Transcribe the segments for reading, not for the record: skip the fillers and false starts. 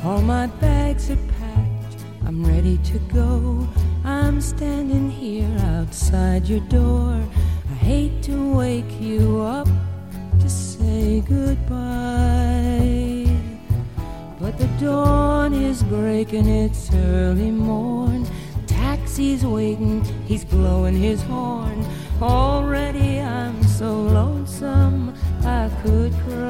All my bags are packed, I'm ready to go. I'm standing here outside your door. I hate to wake you up to say goodbye, but the dawn is breaking, it's early morn. Taxi's waiting, he's blowing his horn. Already I'm so lonesome I could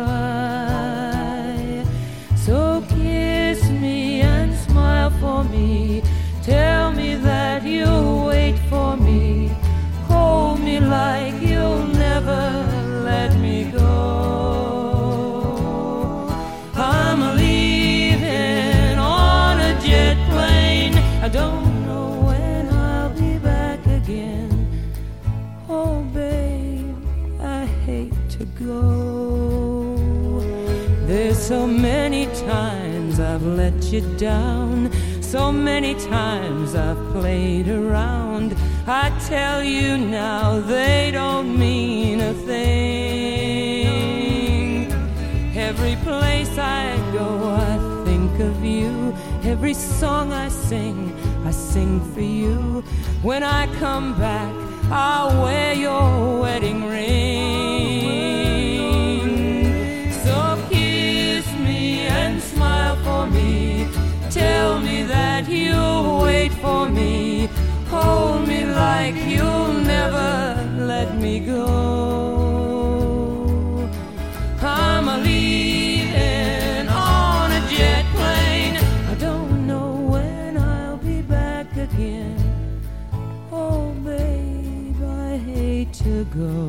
cry. So kiss me and smile for me. Tell me that you'll wait for me. Hold me like you'll never let me go. I'm leaving on a jet plane. I don't know when I'll be back again. Oh, babe, I hate to go. There's so many times I've let you down. So many times I've played around. I tell you now, they don't mean a thing. Every place I go, I think of you. Every song I sing for you. When I come back, I'll wear your wedding ring. So kiss me and smile for me. Tell me that you'll wait for me. Hold me like you'll never let me go. I'm leaving on a jet plane. I don't know when I'll be back again. Oh, babe, I hate to go.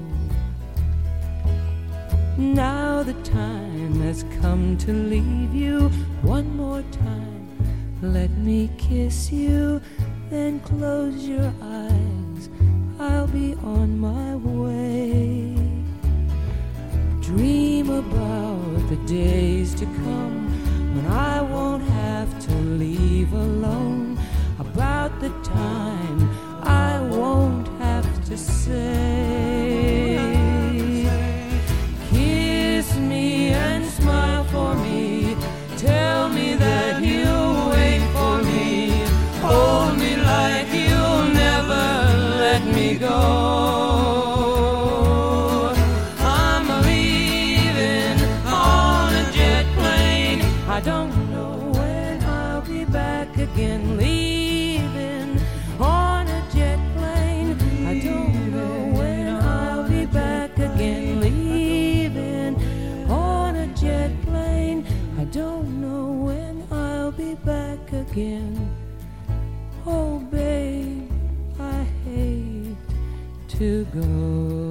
Now the time has come to leave you. One more time, let me kiss you. Then close your eyes, I'll be on my way. Dream about the days to come when I won't have to leave alone. About the time I won't have to say. Kiss me and smile for me. Tell me that you'll wait for me. Hold me like you'll never let me go. I'm leaving on a jet plane. I don't know when I'll be back again. Leaving on a jet plane. I don't know when I'll be back again. Leaving on a jet plane. I don't know when I'll be back again. Oh, babe, I hate to go.